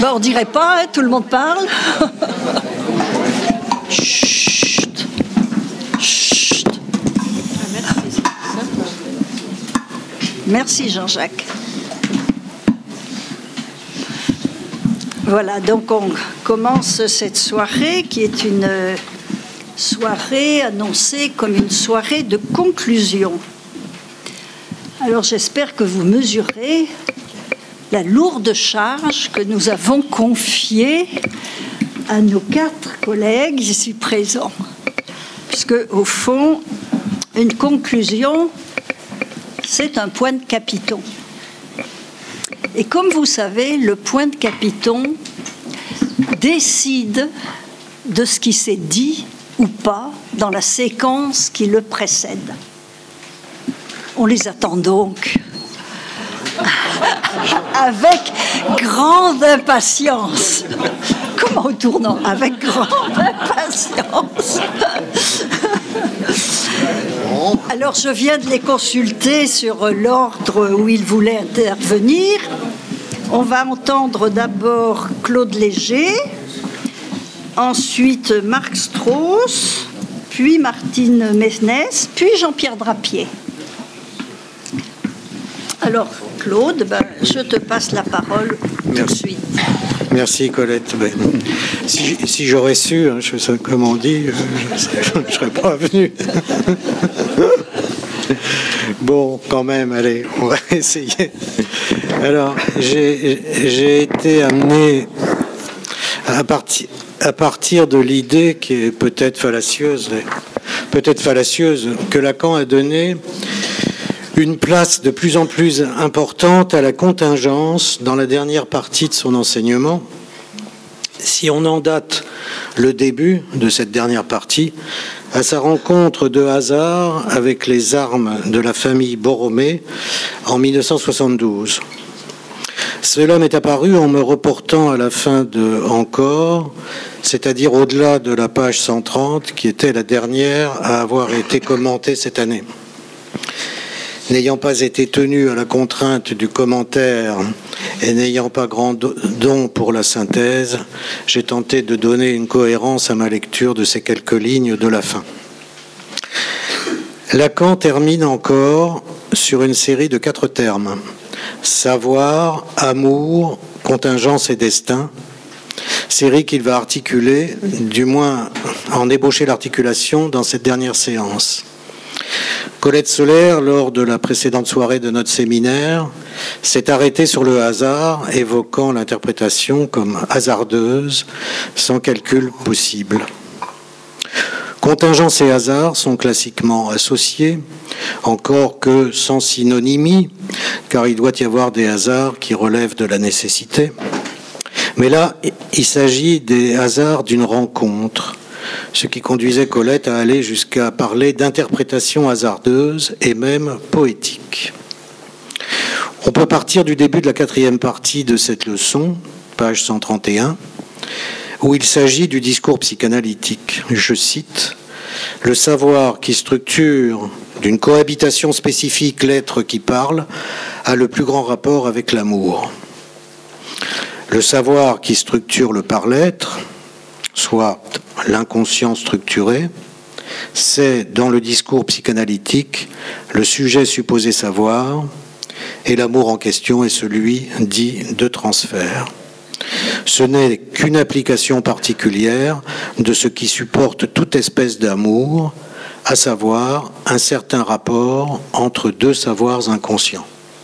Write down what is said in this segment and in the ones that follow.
on dirait pas, hein, tout le monde parle. Chut. Chut. Merci Jean-Jacques. Voilà, donc on commence cette soirée qui est une soirée annoncée comme une soirée de conclusion. Alors j'espère que vous mesurez la lourde charge que nous avons confiée à nos 4 collègues ici présents. Puisque, au fond, une conclusion, c'est un point de capiton. Et comme vous savez, le point de capiton décide de ce qui s'est dit ou pas dans la séquence qui le précède. On les attend donc avec grande impatience. Comment au tournant? Avec grande impatience. Alors, je viens de les consulter sur l'ordre où ils voulaient intervenir. On va entendre d'abord Claude Léger, ensuite Marc Strauss, puis Martine Mesnès, puis Jean-Pierre Drapier. Alors, Claude, je te passe la parole tout de suite. Merci Colette. Si j'aurais su, comme on dit, je ne serais pas venu. Bon, quand même, allez, on va essayer. Alors, j'ai été amené à partir de l'idée qui est peut-être fallacieuse, que Lacan a donnée une place de plus en plus importante à la contingence dans la dernière partie de son enseignement. Si on en date le début de cette dernière partie à sa rencontre de hasard avec les armes de la famille Borromée en 1972. Cela m'est apparu en me reportant à la fin de Encore, c'est-à-dire au-delà de la page 130 qui était la dernière à avoir été commentée cette année. N'ayant pas été tenu à la contrainte du commentaire et n'ayant pas grand don pour la synthèse, j'ai tenté de donner une cohérence à ma lecture de ces quelques lignes de la fin. Lacan termine encore sur une série de 4 termes. Savoir, amour, contingence et destin. Série qu'il va articuler, du moins en ébaucher l'articulation dans cette dernière séance. Colette Solaire, lors de la précédente soirée de notre séminaire, s'est arrêtée sur le hasard, évoquant l'interprétation comme hasardeuse, sans calcul possible. Contingence et hasard sont classiquement associés, encore que sans synonymie, car il doit y avoir des hasards qui relèvent de la nécessité. Mais là, il s'agit des hasards d'une rencontre, ce qui conduisait Colette à aller jusqu'à parler d'interprétation hasardeuse et même poétique. On peut partir du début de la 4e partie de cette leçon, page 131, où il s'agit du discours psychanalytique. Je cite, « Le savoir qui structure d'une cohabitation spécifique l'être qui parle a le plus grand rapport avec l'amour. Le savoir qui structure le par-l'être, soit l'inconscient structuré, c'est, dans le discours psychanalytique, le sujet supposé savoir, et l'amour en question est celui dit de transfert. Ce n'est qu'une application particulière de ce qui supporte toute espèce d'amour, à savoir un certain rapport entre 2 savoirs inconscients.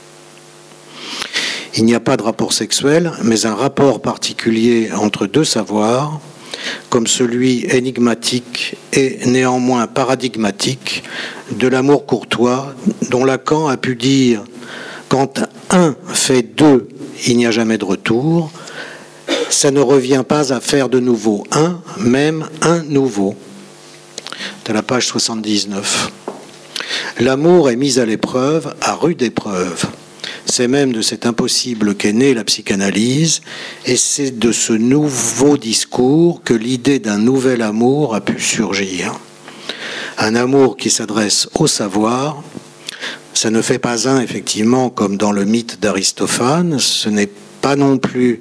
Il n'y a pas de rapport sexuel, mais un rapport particulier entre 2 savoirs, comme celui énigmatique et néanmoins paradigmatique de l'amour courtois, dont Lacan a pu dire « Quand 1 fait 2, il n'y a jamais de retour », ça ne revient pas à faire de nouveau 1, même un nouveau. C'est à la page 79. L'amour est mis à l'épreuve, à rude épreuve. C'est même de cet impossible qu'est née la psychanalyse, et c'est de ce nouveau discours que l'idée d'un nouvel amour a pu surgir. Un amour qui s'adresse au savoir. Ça ne fait pas un, effectivement, comme dans le mythe d'Aristophane, ce n'est pas non plus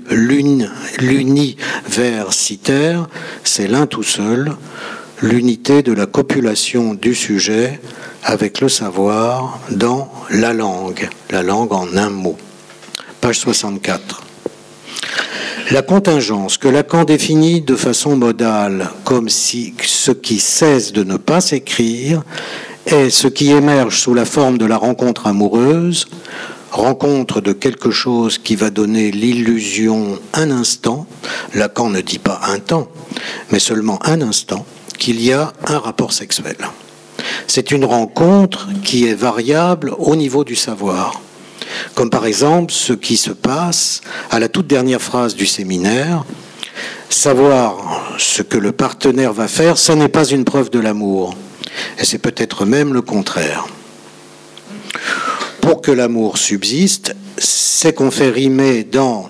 l'universitaire, c'est l'un tout seul, l'unité de la copulation du sujet avec le savoir dans la langue en un mot. Page 64. La contingence que Lacan définit de façon modale comme si ce qui cesse de ne pas s'écrire est ce qui émerge sous la forme de la rencontre amoureuse, rencontre de quelque chose qui va donner l'illusion un instant, Lacan ne dit pas un temps, mais seulement un instant, qu'il y a un rapport sexuel. C'est une rencontre qui est variable au niveau du savoir. Comme par exemple ce qui se passe à la toute dernière phrase du séminaire, savoir ce que le partenaire va faire, ça n'est pas une preuve de l'amour, et c'est peut-être même le contraire. Pour que l'amour subsiste, ce qu'on fait rimer dans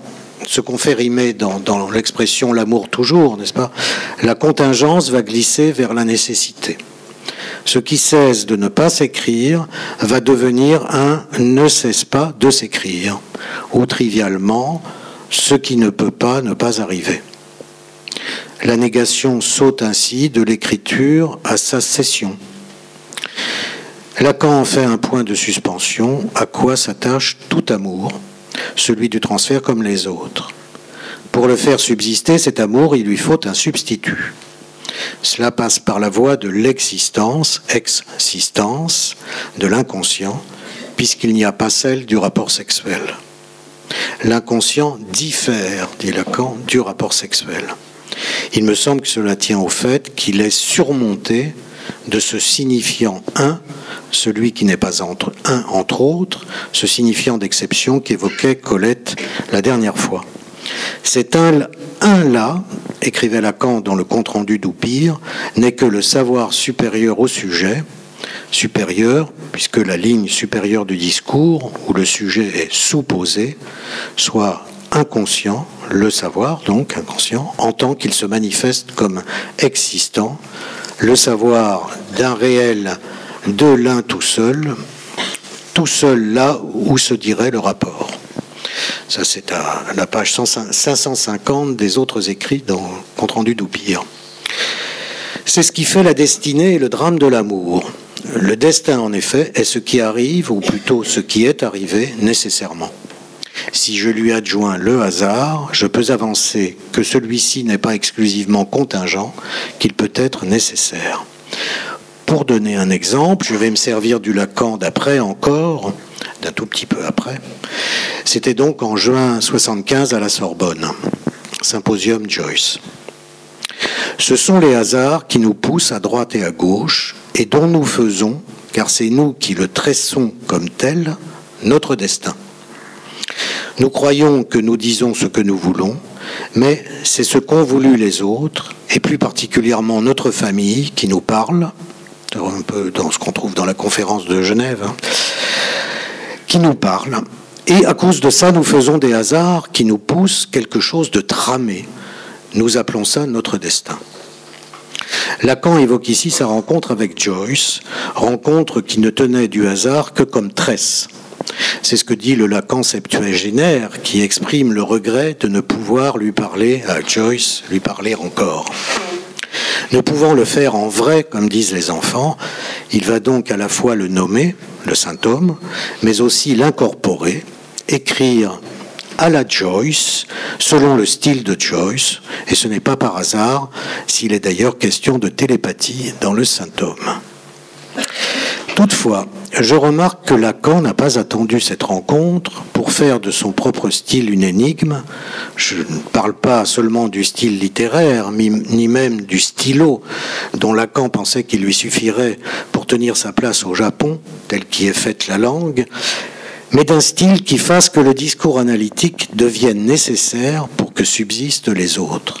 l'expression l'amour toujours, n'est-ce pas? La contingence va glisser vers la nécessité. Ce qui cesse de ne pas s'écrire va devenir un ne cesse pas de s'écrire, ou trivialement, ce qui ne peut pas ne pas arriver. La négation saute ainsi de l'écriture à sa cession. Lacan en fait un point de suspension à quoi s'attache tout amour, celui du transfert comme les autres. Pour le faire subsister, cet amour, il lui faut un substitut. Cela passe par la voie de l'existence, existence, de l'inconscient, puisqu'il n'y a pas celle du rapport sexuel. L'inconscient diffère, dit Lacan, du rapport sexuel. Il me semble que cela tient au fait qu'il est surmonté de ce signifiant un, celui qui n'est pas entre autres, ce signifiant d'exception qu'évoquait Colette la dernière fois. Cet un-là, écrivait Lacan dans le compte-rendu d'Oupire, n'est que le savoir supérieur au sujet, supérieur, puisque la ligne supérieure du discours, où le sujet est sous-posé, soit inconscient, le savoir, donc inconscient, en tant qu'il se manifeste comme existant, le savoir d'un réel de l'un tout seul là où se dirait le rapport. Ça, c'est à la page 550 des autres écrits dans le compte-rendu d'Oupire. C'est ce qui fait la destinée et le drame de l'amour. Le destin, en effet, est ce qui arrive, ou plutôt ce qui est arrivé nécessairement. Si je lui adjoins le hasard, je peux avancer que celui-ci n'est pas exclusivement contingent, qu'il peut être nécessaire. Pour donner un exemple, je vais me servir du Lacan d'après encore, d'un tout petit peu après. C'était donc en juin 75 à la Sorbonne, Symposium Joyce. Ce sont les hasards qui nous poussent à droite et à gauche et dont nous faisons, car c'est nous qui le tressons comme tel, notre destin. Nous croyons que nous disons ce que nous voulons, mais c'est ce qu'ont voulu les autres, et plus particulièrement notre famille qui nous parle, un peu dans ce qu'on trouve dans la conférence de Genève, qui nous parle. Et à cause de ça, nous faisons des hasards qui nous poussent quelque chose de tramé. Nous appelons ça notre destin. Lacan évoque ici sa rencontre avec Joyce, rencontre qui ne tenait du hasard que comme tresse. C'est ce que dit le Lacan septuagénaire qui exprime le regret de ne pouvoir lui parler à Joyce, lui parler encore. Ne pouvant le faire en vrai, comme disent les enfants, il va donc à la fois le nommer, le symptôme, mais aussi l'incorporer, écrire à la Joyce, selon le style de Joyce, et ce n'est pas par hasard s'il est d'ailleurs question de télépathie dans le symptôme. Toutefois, je remarque que Lacan n'a pas attendu cette rencontre pour faire de son propre style une énigme. Je ne parle pas seulement du style littéraire, ni même du stylo, dont Lacan pensait qu'il lui suffirait pour tenir sa place au Japon, tel qu'y est faite la langue, mais d'un style qui fasse que le discours analytique devienne nécessaire pour que subsistent les autres.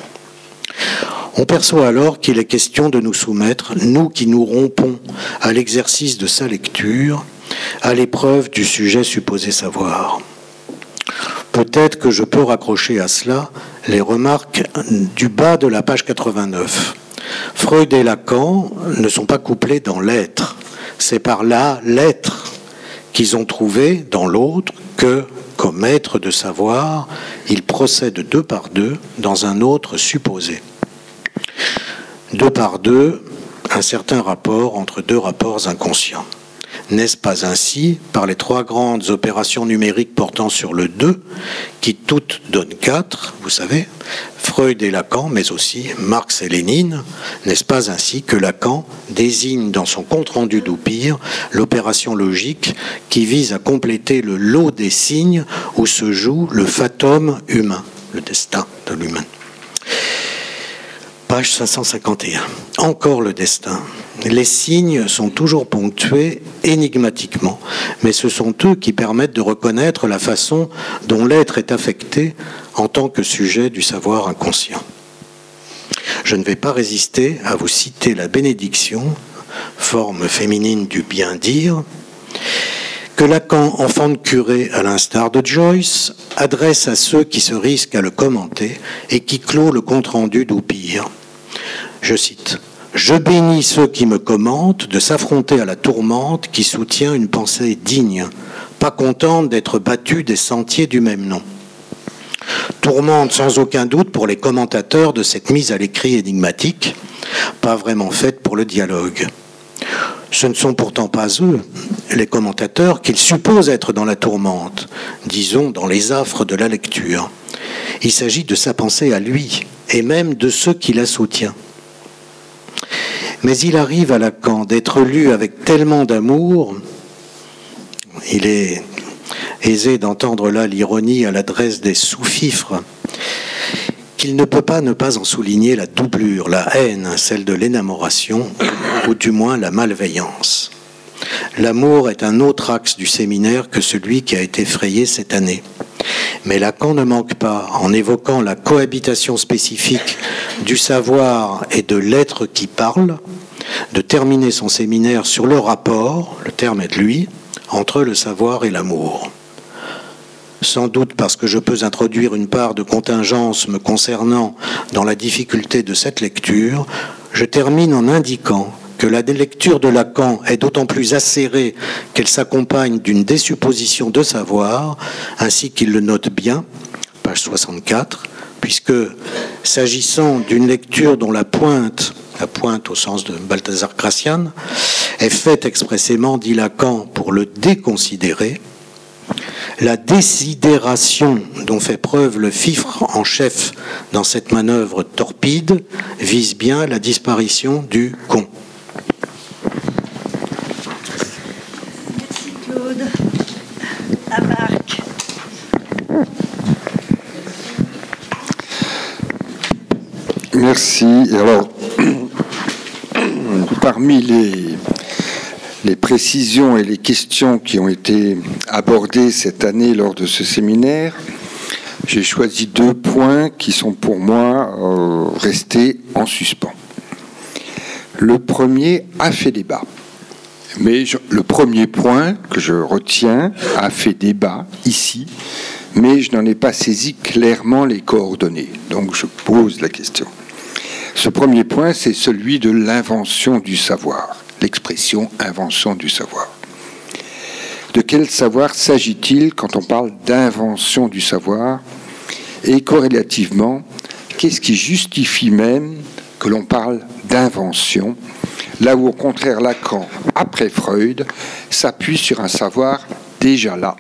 On perçoit alors qu'il est question de nous soumettre, nous qui nous rompons à l'exercice de sa lecture, à l'épreuve du sujet supposé savoir. Peut-être que je peux raccrocher à cela les remarques du bas de la page 89. Freud et Lacan ne sont pas couplés dans l'être. C'est par là l'être qu'ils ont trouvé dans l'autre que, comme maître de savoir, il procède deux par deux dans un autre supposé. Deux par deux, un certain rapport entre deux rapports inconscients. N'est-ce pas ainsi, par les trois grandes opérations numériques portant sur le 2, qui toutes donnent 4, vous savez, Freud et Lacan, mais aussi Marx et Lénine, n'est-ce pas ainsi que Lacan désigne dans son compte-rendu d'Oupire l'opération logique qui vise à compléter le lot des signes où se joue le fatum humain, le destin de l'humain. Page 551. Encore le destin. Les signes sont toujours ponctués énigmatiquement, mais ce sont eux qui permettent de reconnaître la façon dont l'être est affecté en tant que sujet du savoir inconscient. Je ne vais pas résister à vous citer la bénédiction, forme féminine du bien dire, que Lacan, enfant de curé à l'instar de Joyce, adresse à ceux qui se risquent à le commenter et qui clôt le compte-rendu d'Oupire. Je cite. « Je bénis ceux qui me commentent de s'affronter à la tourmente qui soutient une pensée digne, pas contente d'être battue des sentiers du même nom. » Tourmente sans aucun doute pour les commentateurs de cette mise à l'écrit énigmatique, pas vraiment faite pour le dialogue. Ce ne sont pourtant pas eux, les commentateurs, qu'ils supposent être dans la tourmente, disons dans les affres de la lecture. Il s'agit de sa pensée à lui, et même de ceux qui la soutiennent. Mais il arrive à Lacan d'être lu avec tellement d'amour, il est aisé d'entendre là l'ironie à l'adresse des sous-fifres, qu'il ne peut pas ne pas en souligner la doublure, la haine, celle de l'énamoration, ou du moins la malveillance. L'amour est un autre axe du séminaire que celui qui a été frayé cette année. Mais Lacan ne manque pas, en évoquant la cohabitation spécifique du savoir et de l'être qui parle, de terminer son séminaire sur le rapport, le terme est de lui, entre le savoir et l'amour. Sans doute parce que je peux introduire une part de contingence me concernant dans la difficulté de cette lecture, je termine en indiquant que la lecture de Lacan est d'autant plus acérée qu'elle s'accompagne d'une désupposition de savoir, ainsi qu'il le note bien, page 64, puisque s'agissant d'une lecture dont la pointe au sens de Balthazar Gracian, est faite expressément, dit Lacan, pour le déconsidérer, la désidération dont fait preuve le fifre en chef dans cette manœuvre torpide vise bien la disparition du con. Merci Claude. À Marc. Merci. Alors, parmi les précisions et les questions qui ont été abordées cette année lors de ce séminaire, j'ai choisi 2 points qui sont pour moi restés en suspens. Le premier a fait débat. Mais le premier point que je retiens a fait débat ici, mais je n'en ai pas saisi clairement les coordonnées. Donc je pose la question. Ce premier point, c'est celui de l'invention du savoir, l'expression invention du savoir. De quel savoir s'agit-il quand on parle d'invention du savoir? Et corrélativement, qu'est-ce qui justifie même que l'on parle d'invention, là où au contraire Lacan, après Freud, s'appuie sur un savoir déjà là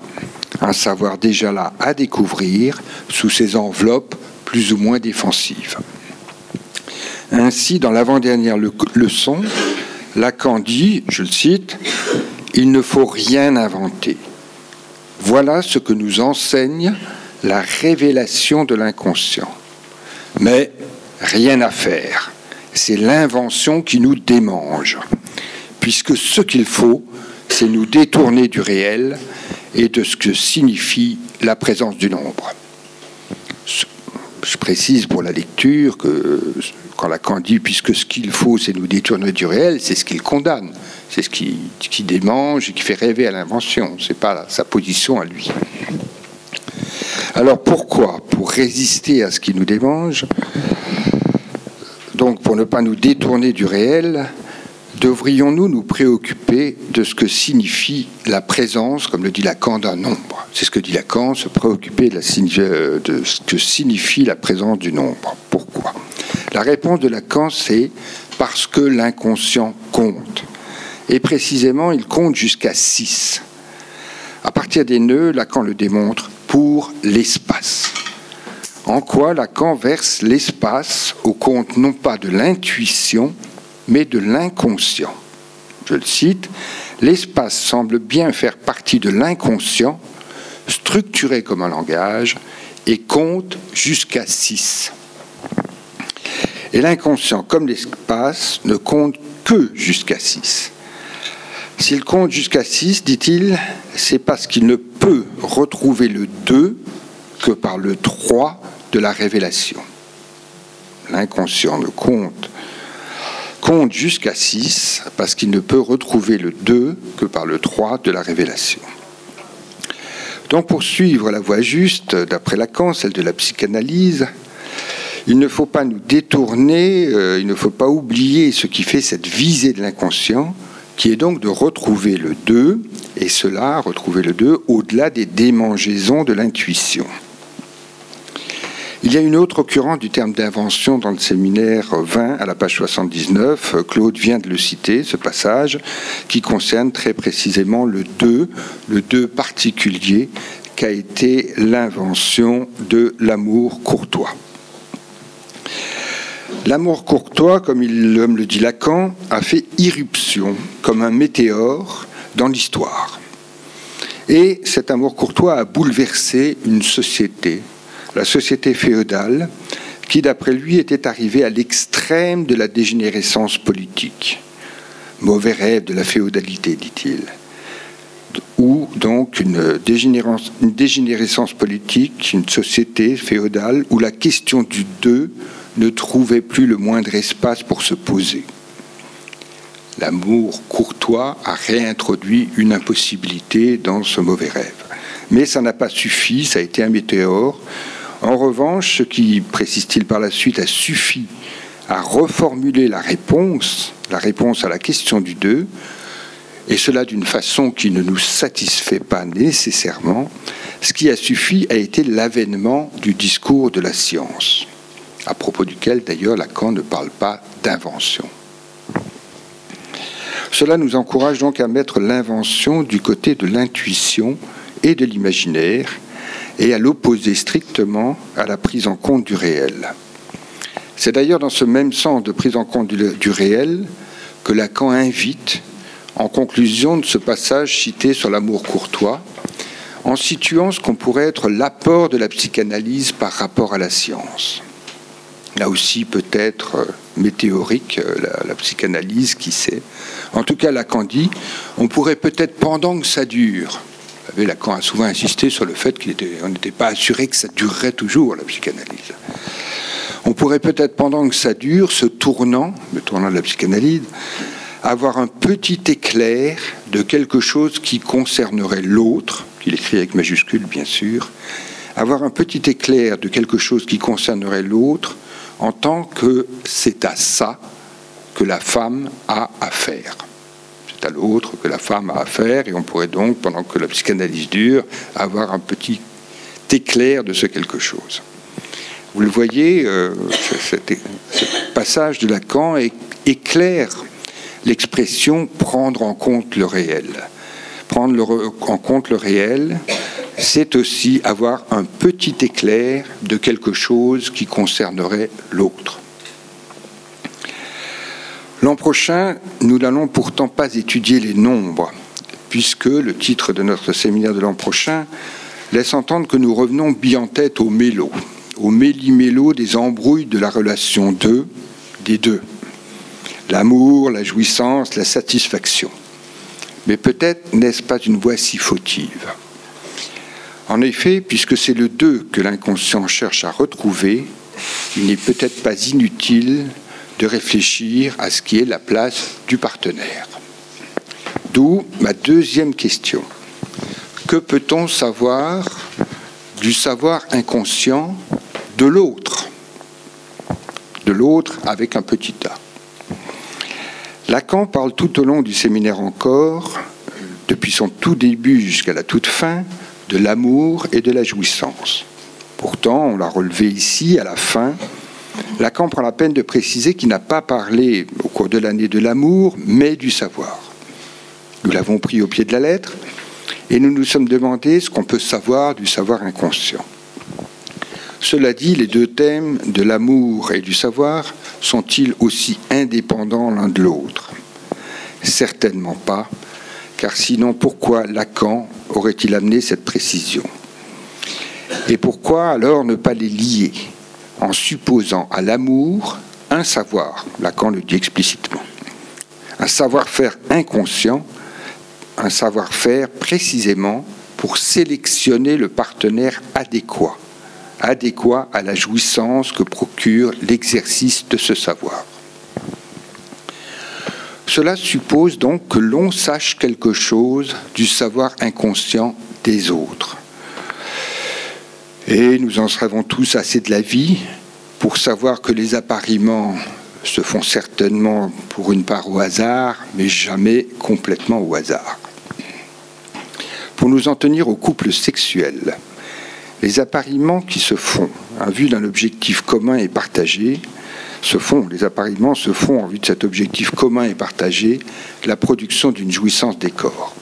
à découvrir sous ses enveloppes plus ou moins défensives. Ainsi, dans l'avant-dernière leçon, Lacan dit, je le cite, « Il ne faut rien inventer. Voilà ce que nous enseigne la révélation de l'inconscient. Mais rien à faire. C'est l'invention qui nous démange. Puisque ce qu'il faut, c'est nous détourner du réel et de ce que signifie la présence du nombre. » Je précise pour la lecture que quand Lacan dit « puisque ce qu'il faut, c'est nous détourner du réel », c'est ce qu'il condamne, c'est ce qui démange et qui fait rêver à l'invention, c'est pas sa position à lui. Alors pourquoi? Pour résister à ce qui nous démange, donc pour ne pas nous détourner du réel, devrions-nous nous préoccuper de ce que signifie la présence, comme le dit Lacan, d'un nombre? C'est ce que dit Lacan, se préoccuper de ce que signifie la présence du nombre. Pourquoi ? La réponse de Lacan, c'est parce que l'inconscient compte. Et précisément, il compte jusqu'à 6. À partir des nœuds, Lacan le démontre pour l'espace. En quoi Lacan verse l'espace au compte non pas de l'intuition, mais de l'inconscient. Je le cite, « L'espace semble bien faire partie de l'inconscient, structuré comme un langage, et compte jusqu'à 6. » Et l'inconscient, comme l'espace, ne compte que jusqu'à 6. S'il compte jusqu'à 6, dit-il, c'est parce qu'il ne peut retrouver le 2 que par le 3 de la révélation. L'inconscient ne compte jusqu'à 6 parce qu'il ne peut retrouver le 2 que par le 3 de la révélation. Donc pour suivre la voie juste, d'après Lacan, celle de la psychanalyse, il ne faut pas nous détourner, il ne faut pas oublier ce qui fait cette visée de l'inconscient, qui est donc de retrouver le 2, et cela, retrouver le 2, au-delà des démangeaisons de l'intuition. Il y a une autre occurrence du terme d'invention dans le séminaire 20 à la page 79. Claude vient de le citer, ce passage, qui concerne très précisément le 2 particulier qu'a été l'invention de l'amour courtois. L'amour courtois, comme le dit Lacan, a fait irruption comme un météore dans l'histoire. Et cet amour courtois a bouleversé une société, la société féodale, qui, d'après lui, était arrivée à l'extrême de la dégénérescence politique. Mauvais rêve de la féodalité, dit-il. Ou donc une dégénérescence politique, une société féodale où la question du 2 ne trouvait plus le moindre espace pour se poser. L'amour courtois a réintroduit une impossibilité dans ce mauvais rêve. Mais ça n'a pas suffi, ça a été un météore. En revanche, ce qui, précise-t-il par la suite, a suffi à reformuler la réponse à la question du 2, et cela d'une façon qui ne nous satisfait pas nécessairement, ce qui a suffi a été l'avènement du discours de la science, à propos duquel d'ailleurs Lacan ne parle pas d'invention. Cela nous encourage donc à mettre l'invention du côté de l'intuition et de l'imaginaire, et à l'opposer strictement à la prise en compte du réel. C'est d'ailleurs dans ce même sens de prise en compte du réel que Lacan invite, en conclusion de ce passage cité sur l'amour courtois, en situant ce qu'on pourrait être l'apport de la psychanalyse par rapport à la science. Là aussi, peut-être météorique, la psychanalyse, qui sait. En tout cas, Lacan dit, on pourrait peut-être, pendant que ça dure, Lacan a souvent insisté sur le fait qu'on n'était pas assuré que ça durerait toujours, la psychanalyse. On pourrait peut-être, pendant que ça dure, le tournant de la psychanalyse, avoir un petit éclair de quelque chose qui concernerait l'autre, qu'il écrit avec majuscule, bien sûr, avoir un petit éclair de quelque chose qui concernerait l'autre, en tant que c'est à ça que la femme a affaire. C'est à l'autre que la femme a affaire, et on pourrait donc, pendant que la psychanalyse dure, avoir un petit éclair de ce quelque chose. Vous le voyez, ce passage de Lacan éclaire l'expression « prendre en compte le réel ». Prendre en compte le réel, c'est aussi avoir un petit éclair de quelque chose qui concernerait l'autre. L'an prochain, nous n'allons pourtant pas étudier les nombres, puisque le titre de notre séminaire de l'an prochain laisse entendre que nous revenons bien en tête au méli-mélo des embrouilles de la relation des deux. L'amour, la jouissance, la satisfaction. Mais peut-être n'est-ce pas une voie si fautive. En effet, puisque c'est le 2 que l'inconscient cherche à retrouver, il n'est peut-être pas inutile de réfléchir à ce qui est la place du partenaire. D'où ma deuxième question. Que peut-on savoir du savoir inconscient de l'autre? De l'autre avec un petit a. Lacan parle tout au long du séminaire encore, depuis son tout début jusqu'à la toute fin, de l'amour et de la jouissance. Pourtant, on l'a relevé ici, à la fin, Lacan prend la peine de préciser qu'il n'a pas parlé au cours de l'année de l'amour, mais du savoir. Nous l'avons pris au pied de la lettre et nous nous sommes demandé ce qu'on peut savoir du savoir inconscient. Cela dit, les deux thèmes de l'amour et du savoir sont-ils aussi indépendants l'un de l'autre ? Certainement pas, car sinon pourquoi Lacan aurait-il amené cette précision ? Et pourquoi alors ne pas les lier en supposant à l'amour un savoir, Lacan le dit explicitement, un savoir-faire inconscient, un savoir-faire précisément pour sélectionner le partenaire adéquat à la jouissance que procure l'exercice de ce savoir. Cela suppose donc que l'on sache quelque chose du savoir inconscient des autres. Et nous en savons tous assez de la vie pour savoir que les appariements se font certainement pour une part au hasard, mais jamais complètement au hasard. Pour nous en tenir au couple sexuel, les appariements qui se font en vue d'un objectif commun et partagé les appariements se font en vue de cet objectif commun et partagé, la production d'une jouissance des corps.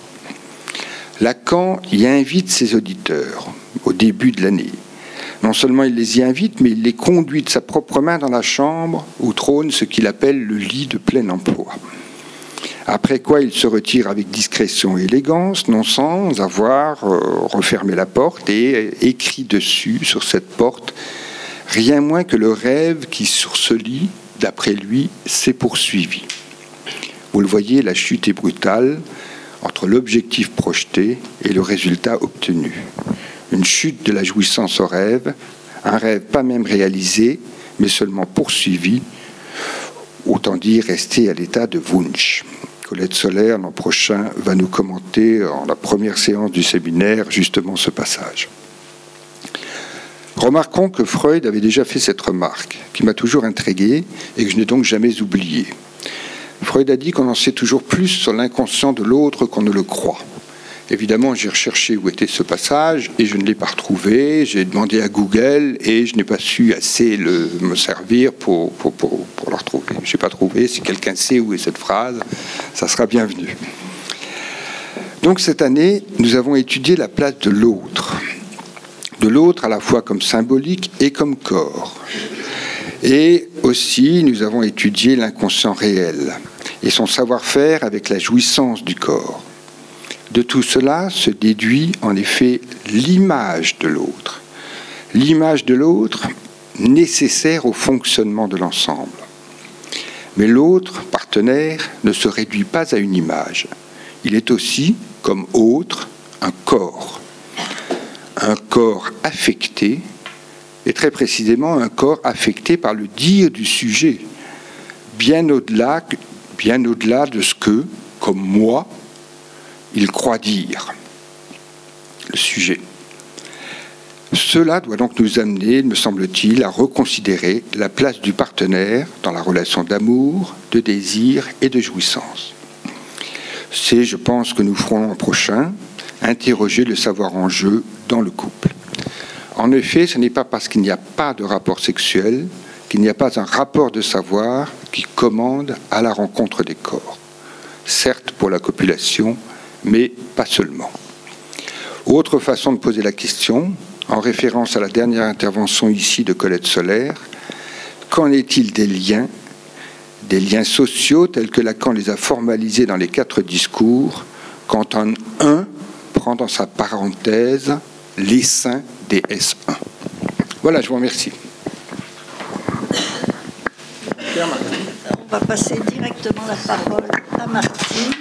Lacan y invite ses auditeurs au début de l'année. Non seulement il les y invite, mais il les conduit de sa propre main dans la chambre où trône ce qu'il appelle le lit de plein emploi. Après quoi il se retire avec discrétion et élégance, non sans avoir refermé la porte et écrit dessus, sur cette porte, rien moins que le rêve qui, sur ce lit, d'après lui, s'est poursuivi. Vous le voyez, la chute est brutale entre l'objectif projeté et le résultat obtenu. Une chute de la jouissance au rêve, un rêve pas même réalisé, mais seulement poursuivi, autant dire resté à l'état de Wunsch. Colette Soler, l'an prochain, va nous commenter en la première séance du séminaire justement ce passage. Remarquons que Freud avait déjà fait cette remarque, qui m'a toujours intrigué et que je n'ai donc jamais oubliée. Freud a dit qu'on en sait toujours plus sur l'inconscient de l'autre qu'on ne le croit. Évidemment, j'ai recherché où était ce passage et je ne l'ai pas retrouvé. J'ai demandé à Google et je n'ai pas su assez me servir pour la retrouver. Je n'ai pas trouvé. Si quelqu'un sait où est cette phrase, ça sera bienvenu. Donc cette année, nous avons étudié la place de l'autre. De l'autre à la fois comme symbolique et comme corps. Et aussi, nous avons étudié l'inconscient réel et son savoir-faire avec la jouissance du corps. De tout cela se déduit en effet l'image de l'autre. L'image de l'autre nécessaire au fonctionnement de l'ensemble. Mais l'autre partenaire ne se réduit pas à une image. Il est aussi, comme autre, un corps. Un corps affecté, et très précisément un corps affecté par le dire du sujet, bien au-delà de ce que, comme moi, il croit dire, le sujet. Cela doit donc nous amener, me semble-t-il, à reconsidérer la place du partenaire dans la relation d'amour, de désir et de jouissance. C'est, je pense, que nous ferons l'an prochain, interroger le savoir en jeu dans le couple. En effet, ce n'est pas parce qu'il n'y a pas de rapport sexuel qu'il n'y a pas un rapport de savoir qui commande à la rencontre des corps. Certes pour la copulation, mais pas seulement. Autre façon de poser la question, en référence à la dernière intervention ici de Colette Soler, qu'en est-il des liens sociaux tels que Lacan les a formalisés dans les 4 discours, quand un prend dans sa parenthèse l'essaim des S1. Voilà, je vous remercie. On va passer directement la parole à Martine.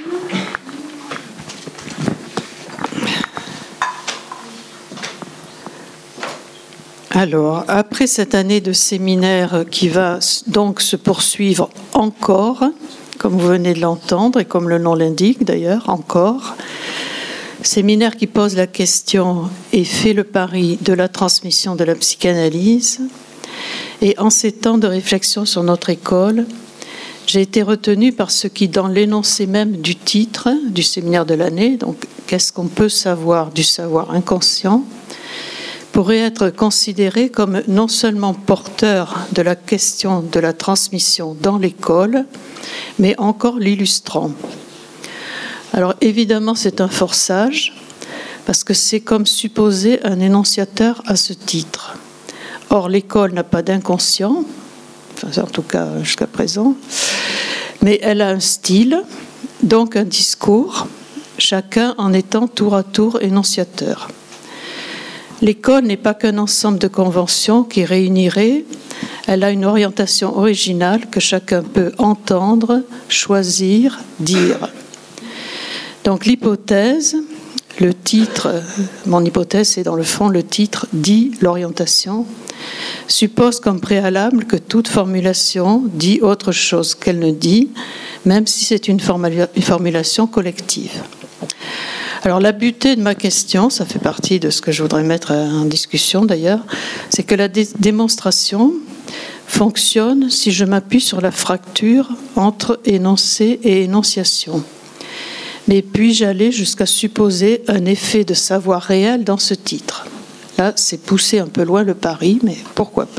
Alors, après cette année de séminaire qui va donc se poursuivre encore, comme vous venez de l'entendre et comme le nom l'indique d'ailleurs, encore, séminaire qui pose la question et fait le pari de la transmission de la psychanalyse. Et en ces temps de réflexion sur notre école, j'ai été retenue par ce qui, dans l'énoncé même du titre du séminaire de l'année, donc qu'est-ce qu'on peut savoir du savoir inconscient, pourrait être considéré comme non seulement porteur de la question de la transmission dans l'école, mais encore l'illustrant. Alors évidemment, c'est un forçage, parce que c'est comme supposer un énonciateur à ce titre. Or, l'école n'a pas d'inconscient, enfin, en tout cas jusqu'à présent, mais elle a un style, donc un discours, chacun en étant tour à tour énonciateur. L'école n'est pas qu'un ensemble de conventions qui réunirait, elle a une orientation originale que chacun peut entendre, choisir, dire. Donc l'hypothèse, le titre, mon hypothèse c'est dans le fond le titre dit l'orientation, suppose comme préalable que toute formulation dit autre chose qu'elle ne dit, même si c'est une formulation collective. Alors la butée de ma question, ça fait partie de ce que je voudrais mettre en discussion d'ailleurs, c'est que la démonstration fonctionne si je m'appuie sur la fracture entre énoncé et énonciation. Mais puis-je aller jusqu'à supposer un effet de savoir réel dans ce titre ? Là, c'est pousser un peu loin le pari, mais pourquoi pas ?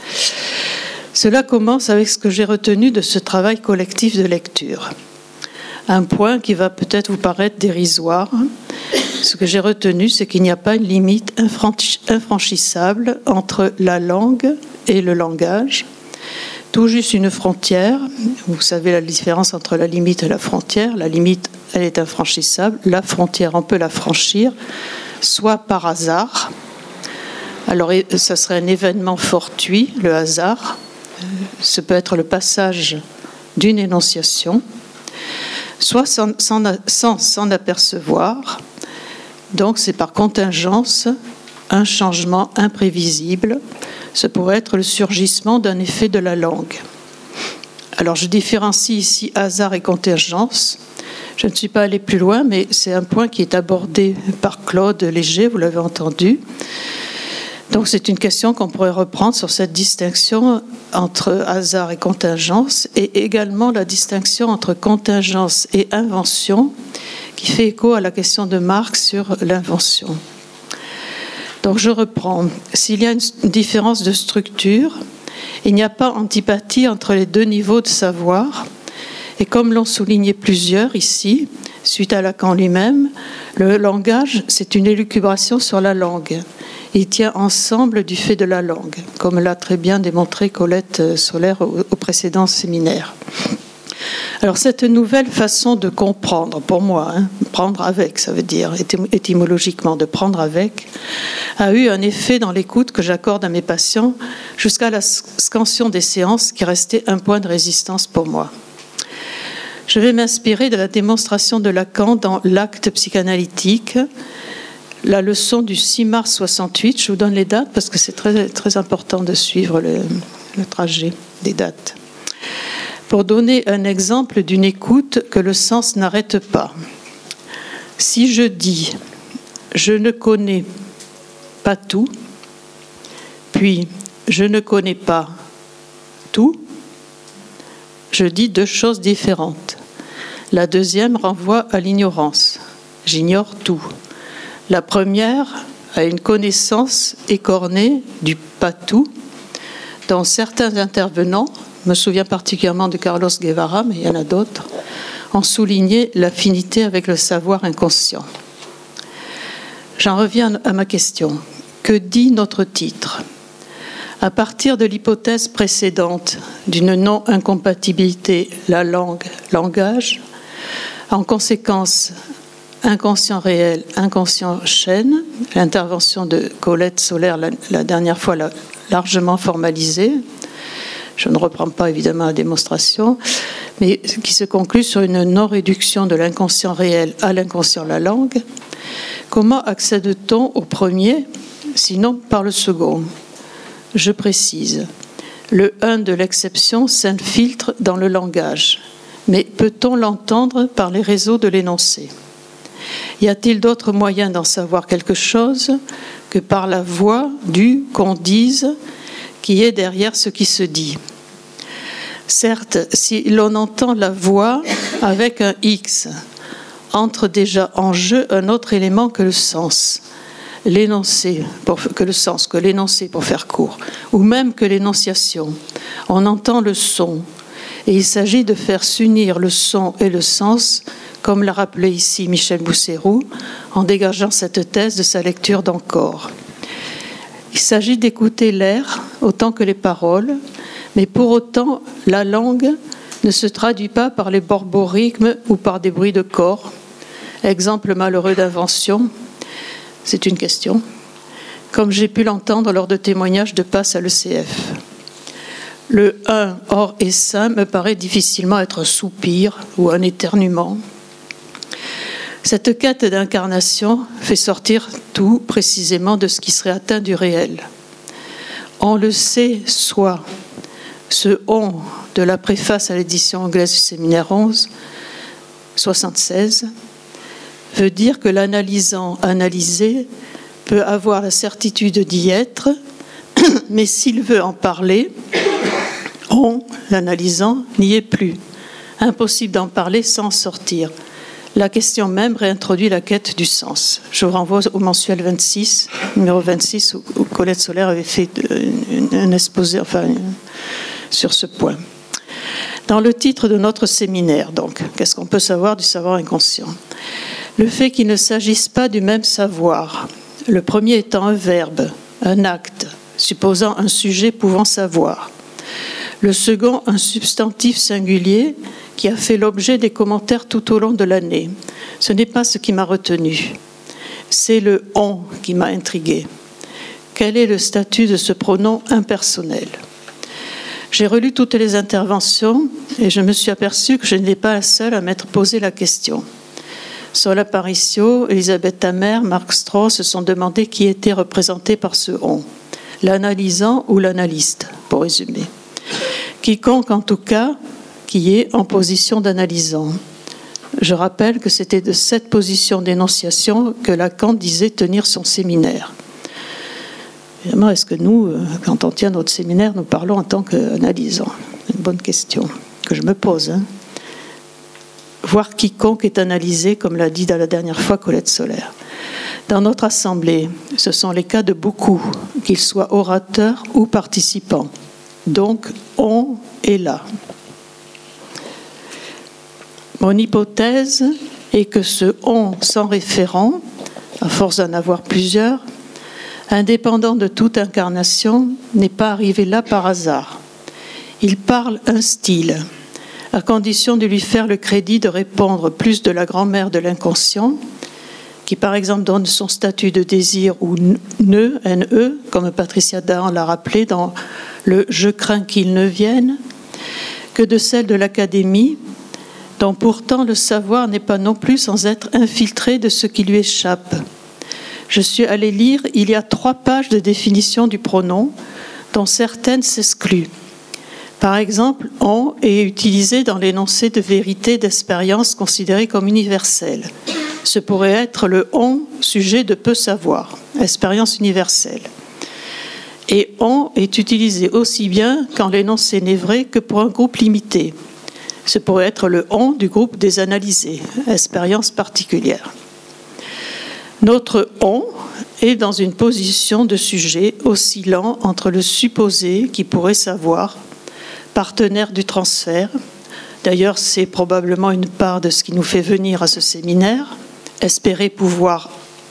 Cela commence avec ce que j'ai retenu de ce travail collectif de lecture. Un point qui va peut-être vous paraître dérisoire. Ce que j'ai retenu, c'est qu'il n'y a pas une limite infranchissable entre la langue et le langage. Tout juste une frontière. Vous savez la différence entre la limite et la frontière. La limite, elle est infranchissable. La frontière, on peut la franchir, soit par hasard. Alors, ça serait un événement fortuit, le hasard. Ce peut être le passage d'une énonciation, soit sans s'en apercevoir. Donc, c'est par contingence un changement imprévisible. Ce pourrait être le surgissement d'un effet de la langue. Alors, je différencie ici hasard et contingence. Je ne suis pas allée plus loin, mais c'est un point qui est abordé par Claude Léger, vous l'avez entendu. Donc, c'est une question qu'on pourrait reprendre sur cette distinction entre hasard et contingence, et également la distinction entre contingence et invention, qui fait écho à la question de Marx sur l'invention. Donc je reprends. S'il y a une différence de structure, il n'y a pas antipathie entre les deux niveaux de savoir. Et comme l'ont souligné plusieurs ici, suite à Lacan lui-même, le langage, c'est une élucubration sur la langue. Il tient ensemble du fait de la langue, comme l'a très bien démontré Colette Solaire au précédent séminaire. Alors cette nouvelle façon de comprendre, pour moi, prendre avec, ça veut dire étymologiquement de prendre avec, a eu un effet dans l'écoute que j'accorde à mes patients jusqu'à la scansion des séances qui restait un point de résistance pour moi. Je vais m'inspirer de la démonstration de Lacan dans l'acte psychanalytique, la leçon du 6 mars 68. Je vous donne les dates parce que c'est très, très important de suivre le trajet des dates. Pour donner un exemple d'une écoute que le sens n'arrête pas. Si je dis « je ne connais pas tout », puis « je ne connais pas tout », je dis deux choses différentes. La deuxième renvoie à l'ignorance. J'ignore tout. La première a une connaissance écornée du pas tout, dont certains intervenants, je me souviens particulièrement de Carlos Guevara, mais il y en a d'autres, ont souligné l'affinité avec le savoir inconscient. J'en reviens à ma question. Que dit notre titre ? À partir de l'hypothèse précédente d'une non-incompatibilité la langue-langage, en conséquence, inconscient réel, inconscient chaîne, l'intervention de Colette Solaire la dernière fois l'a largement formalisée. Je ne reprends pas évidemment la démonstration, mais qui se conclut sur une non-réduction de l'inconscient réel à l'inconscient la langue. Comment accède-t-on au premier, sinon par le second ? Je précise, le 1 de l'exception s'infiltre dans le langage, mais peut-on l'entendre par les réseaux de l'énoncé ? Y a-t-il d'autres moyens d'en savoir quelque chose que par la voix du qu'on dise qui est derrière ce qui se dit ? Certes, si l'on entend la voix avec un X, entre déjà en jeu un autre élément que le sens. L'énoncé, que l'énoncé pour faire court, ou même que l'énonciation. On entend le son, et il s'agit de faire s'unir le son et le sens, comme l'a rappelé ici Michel Bousséroux, en dégageant cette thèse de sa lecture d'Encore. Il s'agit d'écouter l'air autant que les paroles, mais pour autant, la langue ne se traduit pas par les borborigmes ou par des bruits de corps. Exemple malheureux d'invention. C'est une question, comme j'ai pu l'entendre lors de témoignages de passe à l'ECF. Le « un » hors et sain me paraît difficilement être un soupir ou un éternuement. Cette quête d'incarnation fait sortir tout précisément de ce qui serait atteint du réel. On le sait, soit ce « on » de la préface à l'édition anglaise du séminaire 11, 76, veut dire que l'analysant analysé peut avoir la certitude d'y être, mais s'il veut en parler, on, l'analysant, n'y est plus. Impossible d'en parler sans sortir. La question même réintroduit la quête du sens. Je vous renvoie au mensuel 26, numéro 26, où Colette Solaire avait fait un exposé sur ce point. Dans le titre de notre séminaire, donc, qu'est-ce qu'on peut savoir du savoir inconscient ? Le fait qu'il ne s'agisse pas du même savoir, le premier étant un verbe, un acte, supposant un sujet pouvant savoir. Le second, un substantif singulier qui a fait l'objet des commentaires tout au long de l'année. Ce n'est pas ce qui m'a retenu. C'est le « on » qui m'a intrigué. Quel est le statut de ce pronom impersonnel ? J'ai relu toutes les interventions et je me suis aperçue que je n'étais pas la seule à m'être posé la question. Sol Aparicio, Elisabeth Tamer, Marc Strauss se sont demandé qui était représenté par ce « on », l'analysant ou l'analyste, pour résumer. Quiconque, en tout cas, qui est en position d'analysant. Je rappelle que c'était de cette position d'énonciation que Lacan disait tenir son séminaire. Évidemment, est-ce que nous, quand on tient notre séminaire, nous parlons en tant qu'analysant ? C'est une bonne question que je me pose. Voir quiconque est analysé, comme l'a dit la dernière fois Colette Solaire. Dans notre assemblée, ce sont les cas de beaucoup, qu'ils soient orateurs ou participants. Donc, on est là. Mon hypothèse est que ce « on » sans référent, à force d'en avoir plusieurs, indépendant de toute incarnation, n'est pas arrivé là par hasard. Il parle un style, à condition de lui faire le crédit de répondre plus de la grand-mère de l'inconscient, qui par exemple donne son statut de désir ou ne, comme Patricia Dahan l'a rappelé dans le « Je crains qu'il ne vienne », que de celle de l'académie, dont pourtant le savoir n'est pas non plus sans être infiltré de ce qui lui échappe. Je suis allée lire, il y a 3 pages de définition du pronom, dont certaines s'excluent. Par exemple, « on » est utilisé dans l'énoncé de vérité d'expérience considérée comme universelle. Ce pourrait être le « on » sujet de peu savoir, expérience universelle. Et « on » est utilisé aussi bien quand l'énoncé n'est vrai que pour un groupe limité. Ce pourrait être le « on » du groupe des analysés, expérience particulière. Notre « on » est dans une position de sujet oscillant entre le supposé qui pourrait savoir, partenaire du transfert. D'ailleurs, c'est probablement une part de ce qui nous fait venir à ce séminaire, espérer pouvoir,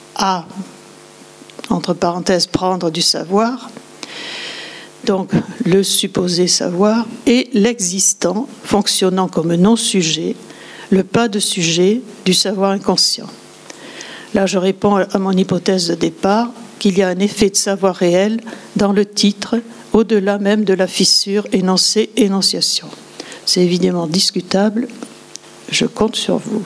entre parenthèses, prendre du savoir, donc le supposé savoir, et l'existant, fonctionnant comme non-sujet, le pas de sujet du savoir inconscient. Là, je réponds à mon hypothèse de départ qu'il y a un effet de savoir réel dans le titre, au-delà même de la fissure énoncé-énonciation. C'est évidemment discutable, je compte sur vous.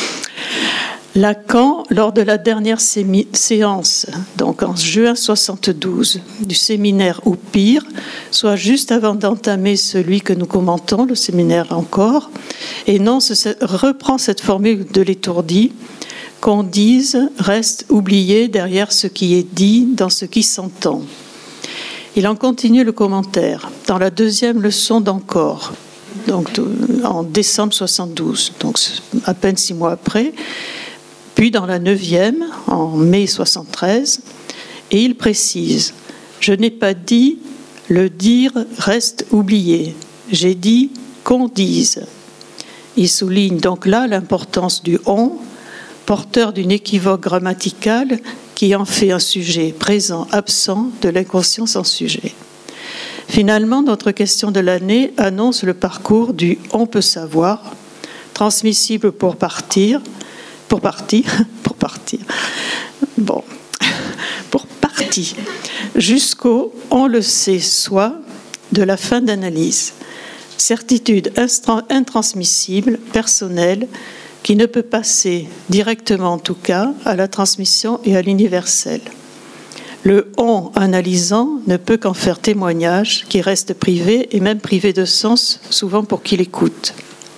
Lacan, lors de la dernière séance, donc en juin 72, du séminaire ou pire, soit juste avant d'entamer celui que nous commentons, le séminaire encore, et non reprend cette formule de l'étourdi, qu'on dise reste oublié derrière ce qui est dit dans ce qui s'entend. Il en continue le commentaire dans la 2e leçon d'Encore. donc en décembre 72, donc à peine 6 mois après, puis dans la 9e, en mai 73, et il précise « Je n'ai pas dit, le dire reste oublié, j'ai dit qu'on dise ». Il souligne donc là l'importance du « on », porteur d'une équivoque grammaticale qui en fait un sujet présent, absent de l'inconscient sans sujet. Finalement, notre question de l'année annonce le parcours du « on peut savoir », transmissible pour partir, jusqu'au « on le sait soit » de la fin d'analyse. Certitude intransmissible, personnelle, qui ne peut passer directement en tout cas à la transmission et à l'universel. Le « on » analysant ne peut qu'en faire témoignage, qui reste privé et même privé de sens, souvent pour qui l'écoute.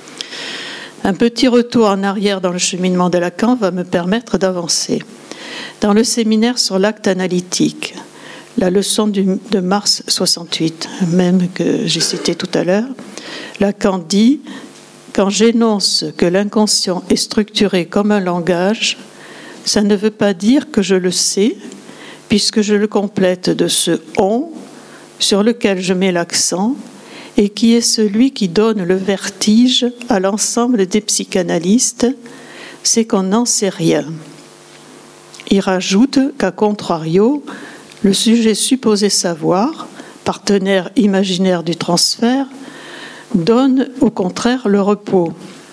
Un petit retour en arrière dans le cheminement de Lacan va me permettre d'avancer. Dans le séminaire sur l'acte analytique, la leçon de mars 68, même que j'ai cité tout à l'heure, Lacan dit « Quand j'énonce que l'inconscient est structuré comme un langage, ça ne veut pas dire que je le sais, puisque je le complète de ce « on » sur lequel je mets l'accent et qui est celui qui donne le vertige à l'ensemble des psychanalystes, c'est qu'on n'en sait rien. » Il rajoute qu'à contrario, le sujet supposé savoir, partenaire imaginaire du transfert, donne au contraire le repos.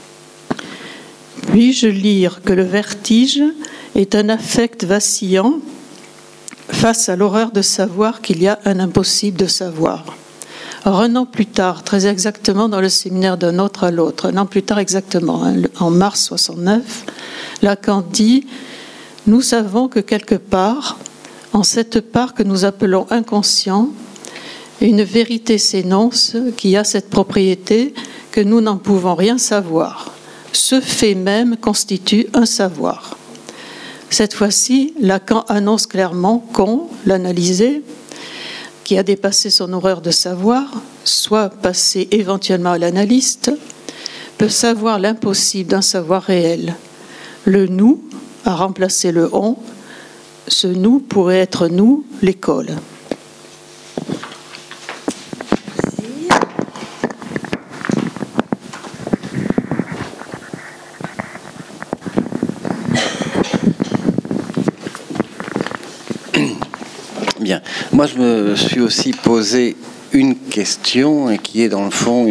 Puis-je lire que le vertige est un affect vacillant face à l'horreur de savoir qu'il y a un impossible de savoir. Alors, un an plus tard, très exactement dans le séminaire d'un autre à l'autre, un an plus tard exactement, en mars 69, Lacan dit « Nous savons que quelque part, en cette part que nous appelons inconscient, une vérité s'énonce qui a cette propriété que nous n'en pouvons rien savoir. Ce fait même constitue un savoir. » Cette fois-ci, Lacan annonce clairement qu'on, l'analysé, qui a dépassé son horreur de savoir, soit passé éventuellement à l'analyste, peut savoir l'impossible d'un savoir réel. Le « nous » a remplacé le « on ». Ce « nous » pourrait être nous, l'école. Bien. Moi, je me suis aussi posé une question et qui est dans le fond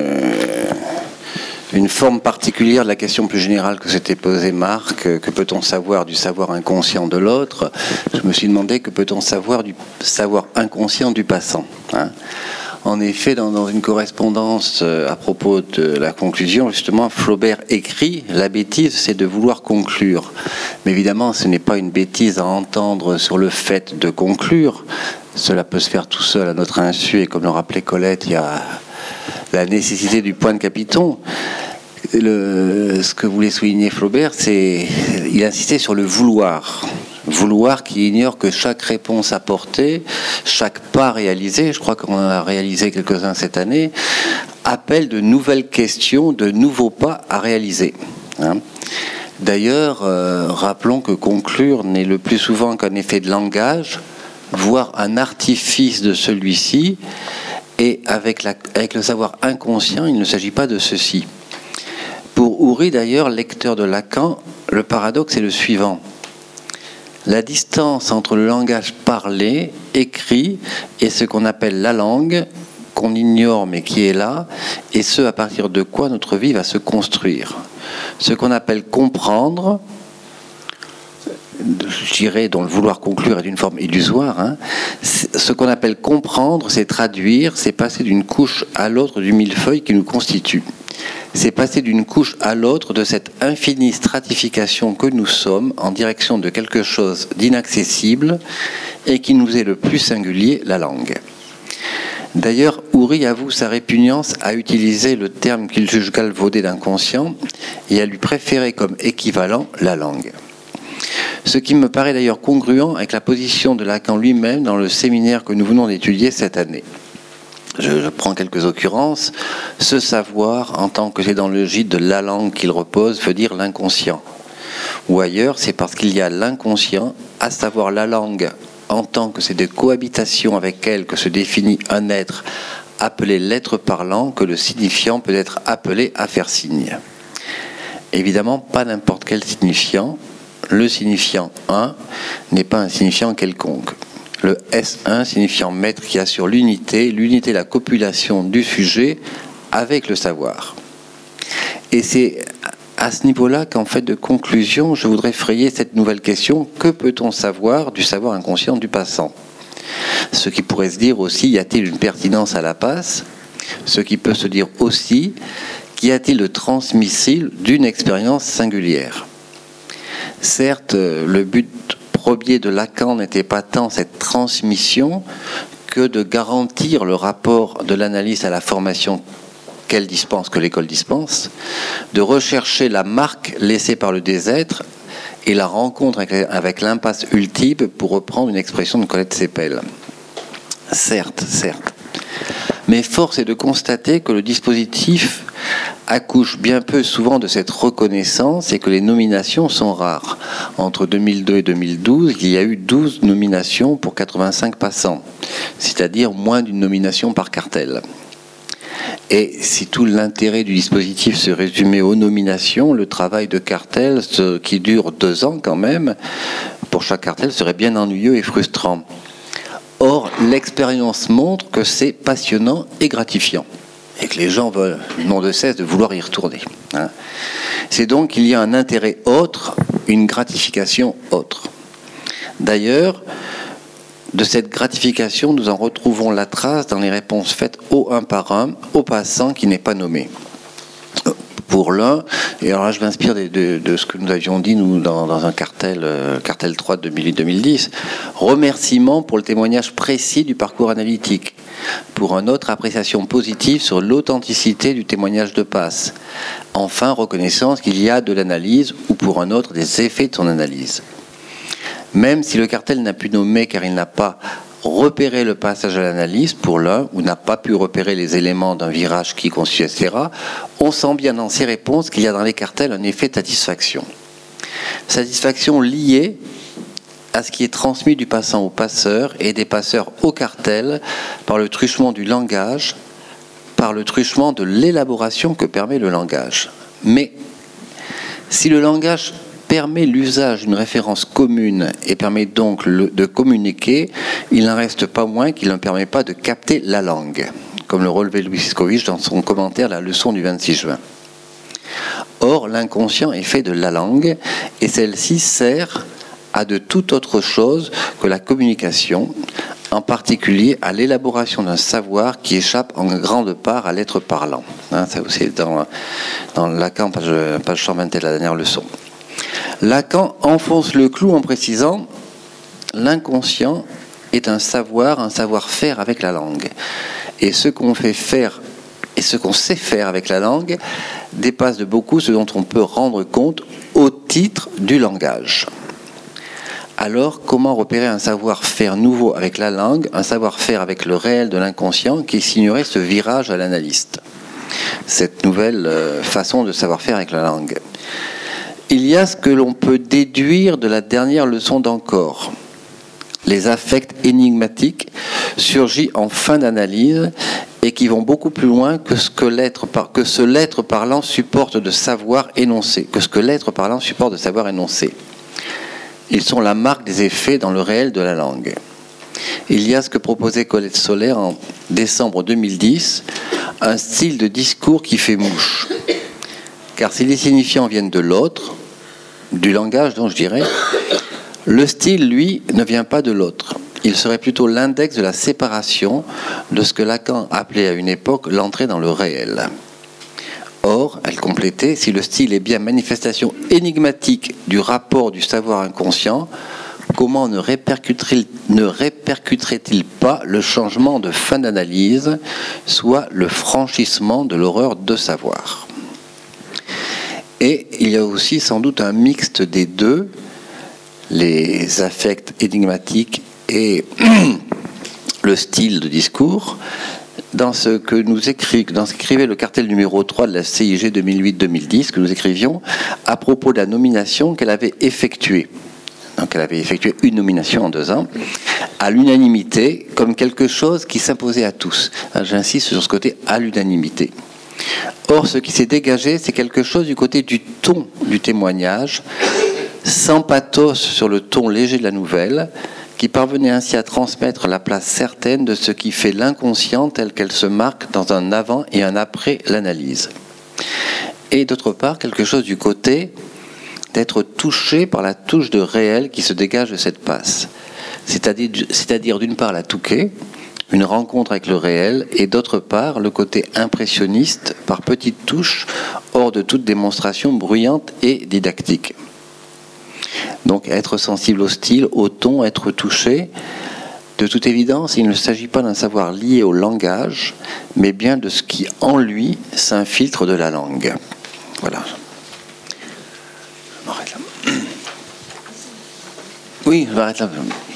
une forme particulière de la question plus générale que s'était posée Marc. Que peut-on savoir du savoir inconscient de l'autre? Je me suis demandé que peut-on savoir du savoir inconscient du passant, hein? En effet, dans une correspondance à propos de la conclusion, justement, Flaubert écrit « La bêtise, c'est de vouloir conclure ». Mais évidemment, ce n'est pas une bêtise à entendre sur le fait de conclure. Cela peut se faire tout seul à notre insu, et comme le rappelait Colette, il y a la nécessité du point de capiton. Ce que voulait souligner Flaubert, c'est il insistait sur le vouloir. Vouloir qui ignore que chaque réponse apportée, chaque pas réalisé, je crois qu'on en a réalisé quelques-uns cette année, appelle de nouvelles questions, de nouveaux pas à réaliser. Hein. D'ailleurs, rappelons que conclure n'est le plus souvent qu'un effet de langage, voire un artifice de celui-ci, et avec le savoir inconscient, il ne s'agit pas de ceci. Pour Houry, d'ailleurs, lecteur de Lacan, le paradoxe est le suivant. La distance entre le langage parlé, écrit, et ce qu'on appelle la langue, qu'on ignore mais qui est là, et ce à partir de quoi notre vie va se construire. Ce qu'on appelle comprendre, je dirais, dont le vouloir conclure est d'une forme illusoire, hein, ce qu'on appelle comprendre, c'est traduire, c'est passer d'une couche à l'autre du millefeuille qui nous constitue. C'est passer d'une couche à l'autre de cette infinie stratification que nous sommes en direction de quelque chose d'inaccessible et qui nous est le plus singulier, la langue. D'ailleurs, Houry avoue sa répugnance à utiliser le terme qu'il juge galvaudé d'inconscient et à lui préférer comme équivalent la langue. Ce qui me paraît d'ailleurs congruent avec la position de Lacan lui-même dans le séminaire que nous venons d'étudier cette année. Je prends quelques occurrences. Ce savoir, en tant que c'est dans le gîte de la langue qu'il repose, veut dire l'inconscient. Ou ailleurs, c'est parce qu'il y a l'inconscient, à savoir la langue, en tant que c'est de cohabitation avec elle que se définit un être appelé l'être parlant, que le signifiant peut être appelé à faire signe. Évidemment, pas n'importe quel signifiant. Le signifiant 1 n'est pas un signifiant quelconque. Le S1 signifiant maître qui assure l'unité, la copulation du sujet avec le savoir. Et c'est à ce niveau-là qu'en fait de conclusion, je voudrais frayer cette nouvelle question: que peut-on savoir du savoir inconscient du passant? Ce qui pourrait se dire aussi, y a-t-il une pertinence à la passe? Ce qui peut se dire aussi, qu'y a-t-il de transmissible d'une expérience singulière? Certes, le but premier de Lacan n'était pas tant cette transmission que de garantir le rapport de l'analyse à la formation qu'elle dispense, que l'école dispense, de rechercher la marque laissée par le désêtre et la rencontre avec l'impasse ultime, pour reprendre une expression de Colette Seppel. Certes. Mais force est de constater que le dispositif accouche bien peu souvent de cette reconnaissance et que les nominations sont rares. Entre 2002 et 2012, il y a eu 12 nominations pour 85 passants, c'est-à-dire moins d'une nomination par cartel. Et si tout l'intérêt du dispositif se résumait aux nominations, le travail de cartel, qui dure 2 ans quand même, pour chaque cartel, serait bien ennuyeux et frustrant. Or, l'expérience montre que c'est passionnant et gratifiant, et que les gens n'ont de cesse de vouloir y retourner. C'est donc qu'il y a un intérêt autre, une gratification autre. D'ailleurs, de cette gratification, nous en retrouvons la trace dans les réponses faites un par un au passant qui n'est pas nommé. Pour l'un, et alors là je m'inspire de ce que nous avions dit nous dans un cartel 3 de 2008-2010, remerciement pour le témoignage précis du parcours analytique. Pour un autre, appréciation positive sur l'authenticité du témoignage de passe. Enfin, reconnaissance qu'il y a de l'analyse, ou pour un autre, des effets de son analyse. Même si le cartel n'a pu nommer car il n'a pas repéré le passage à l'analyse pour l'un, ou n'a pas pu repérer les éléments d'un virage qui constitue, etc., on sent bien dans ces réponses qu'il y a dans les cartels un effet de satisfaction. Satisfaction liée à ce qui est transmis du passant au passeur et des passeurs au cartel par le truchement du langage, par le truchement de l'élaboration que permet le langage. Mais si le langage permet l'usage d'une référence commune et permet donc de communiquer, il n'en reste pas moins qu'il ne permet pas de capter la langue, comme le relevait Louis Siskovic dans son commentaire à la leçon du 26 juin. Or, l'inconscient est fait de la langue, et celle-ci sert à de toute autre chose que la communication, en particulier à l'élaboration d'un savoir qui échappe en grande part à l'être parlant. Ça aussi dans Lacan, page 121 de la dernière leçon. Lacan enfonce le clou en précisant « L'inconscient est un savoir-faire avec la langue. Et ce qu'on fait faire et ce qu'on sait faire avec la langue dépasse de beaucoup ce dont on peut rendre compte au titre du langage. » Alors, comment repérer un savoir-faire nouveau avec la langue, un savoir-faire avec le réel de l'inconscient qui signerait ce virage à l'analyste? Cette nouvelle façon de savoir-faire avec la langue. Il y a ce que l'on peut déduire de la dernière leçon d'Encore. Les affects énigmatiques surgissent en fin d'analyse et qui vont beaucoup plus loin que ce l'être parlant supporte de savoir énoncé, Ils sont la marque des effets dans le réel de la langue. Il y a ce que proposait Colette Soler en décembre 2010, un style de discours qui fait mouche. Car si les signifiants viennent de l'autre, du langage donc je dirais, le style, lui, ne vient pas de l'autre. Il serait plutôt l'index de la séparation de ce que Lacan appelait à une époque l'entrée dans le réel. Or, elle complétait, si le style est bien manifestation énigmatique du rapport du savoir inconscient, comment ne répercuterait-il pas le changement de fin d'analyse, soit le franchissement de l'horreur de savoir? Et il y a aussi sans doute un mixte des deux, les affects énigmatiques et le style de discours, dans ce qu'écrivait le cartel numéro 3 de la CIG 2008-2010, que nous écrivions à propos de la nomination qu'elle avait effectuée. Donc elle avait effectué une nomination en 2 ans, à l'unanimité, comme quelque chose qui s'imposait à tous. J'insiste sur ce côté à l'unanimité. Or, ce qui s'est dégagé, c'est quelque chose du côté du ton du témoignage, sans pathos sur le ton léger de la nouvelle, qui parvenait ainsi à transmettre la place certaine de ce qui fait l'inconscient tel qu'elle se marque dans un avant et un après l'analyse. Et d'autre part, quelque chose du côté d'être touché par la touche de réel qui se dégage de cette passe. C'est-à-dire d'une part la touquée, une rencontre avec le réel, et d'autre part le côté impressionniste par petites touches, hors de toute démonstration bruyante et didactique. Donc être sensible au style, au ton, être touché. De toute évidence, il ne s'agit pas d'un savoir lié au langage, mais bien de ce qui en lui s'infiltre de la langue. Voilà. Je m'arrête là. Oui, je m'arrête là.